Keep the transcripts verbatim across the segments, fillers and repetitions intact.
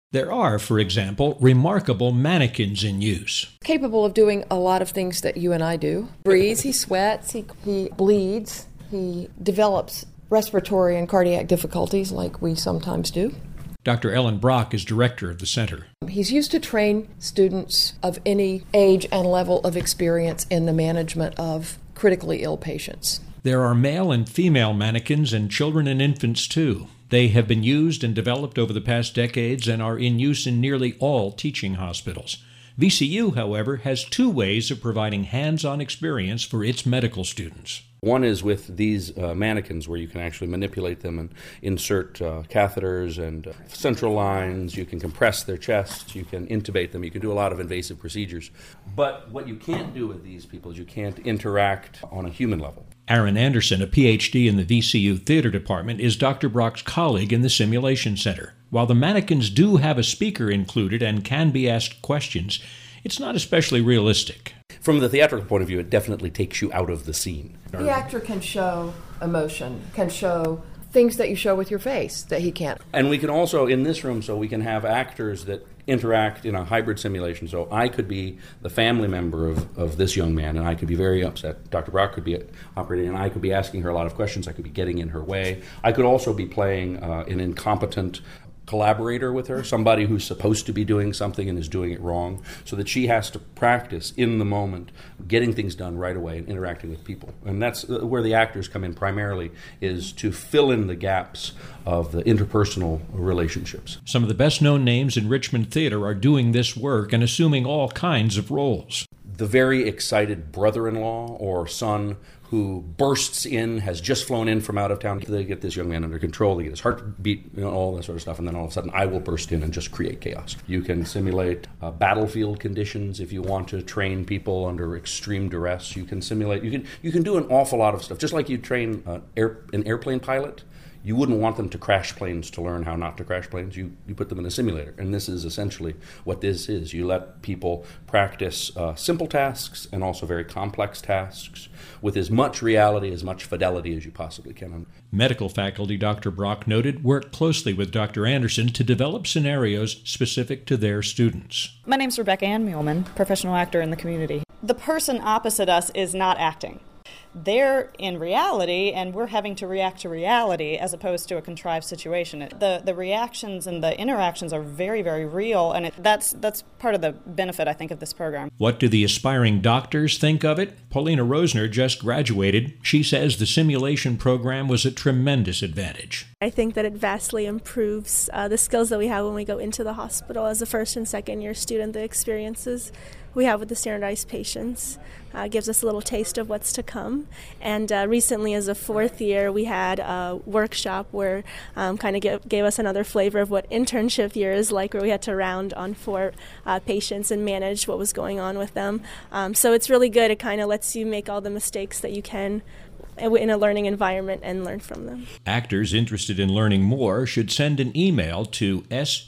There are, for example, remarkable mannequins in use. Capable of doing a lot of things that you and I do. Breathes, he sweats, he, he bleeds, he develops respiratory and cardiac difficulties like we sometimes do. Doctor Ellen Brock is director of the center. He's used to train students of any age and level of experience in the management of critically ill patients. There are male and female mannequins and children and infants too. They have been used and developed over the past decades and are in use in nearly all teaching hospitals. V C U, however, has two ways of providing hands-on experience for its medical students. One is with these uh, mannequins where you can actually manipulate them and insert uh, catheters and uh, central lines. You can compress their chests. You can intubate them. You can do a lot of invasive procedures. But what you can't do with these people is you can't interact on a human level. Aaron Anderson, a P H D in the V C U Theater Department, is Doctor Brock's colleague in the Simulation Center. While the mannequins do have a speaker included and can be asked questions, it's not especially realistic. From the theatrical point of view, it definitely takes you out of the scene. The actor can show emotion, can show things that you show with your face that he can't. And we can also, in this room, so we can have actors that interact in a hybrid simulation. So I could be the family member of, of this young man, and I could be very upset. Doctor Brock could be operating, and I could be asking her a lot of questions. I could be getting in her way. I could also be playing uh, an incompetent collaborator with her, somebody who's supposed to be doing something and is doing it wrong, so that she has to practice in the moment getting things done right away and interacting with people. And that's where the actors come in primarily, is to fill in the gaps of the interpersonal relationships. Some of the best-known names in Richmond theater are doing this work and assuming all kinds of roles. The very excited brother-in-law or son who bursts in, has just flown in from out of town. They get this young man under control, they get his heartbeat, you know, all that sort of stuff, and then all of a sudden I will burst in and just create chaos. You can simulate uh, battlefield conditions if you want to train people under extreme duress. You can simulate, you can you can do an awful lot of stuff. Just like you train uh, air, an airplane pilot, you wouldn't want them to crash planes to learn how not to crash planes. You, you put them in a simulator. And this is essentially what this is. You let people practice uh, simple tasks and also very complex tasks with as much reality, as much fidelity as you possibly can. Medical faculty, Doctor Brock noted, worked closely with Doctor Anderson to develop scenarios specific to their students. My name's Rebecca Ann Muehlman, professional actor in the community. The person opposite us is not acting. They're in reality, and we're having to react to reality as opposed to a contrived situation. The the reactions and the interactions are very, very real, and it, that's that's part of the benefit, I think, of this program. What do the aspiring doctors think of it? Paulina Rosner just graduated. She says the simulation program was a tremendous advantage. I think that it vastly improves uh, the skills that we have when we go into the hospital as a first and second year student. The experiences we have with the standardized patients uh, gives us a little taste of what's to come. And uh, recently, as a fourth year, we had a workshop where um, kind of gave, gave us another flavor of what internship year is like, where we had to round on four uh, patients and manage what was going on with them. Um, so it's really good. It kind of lets you make all the mistakes that you can in a learning environment and learn from them. Actors interested in learning more should send an email to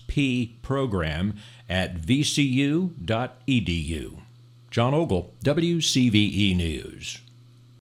spprogram at v c u dot e d u. John Ogle, W C V E News.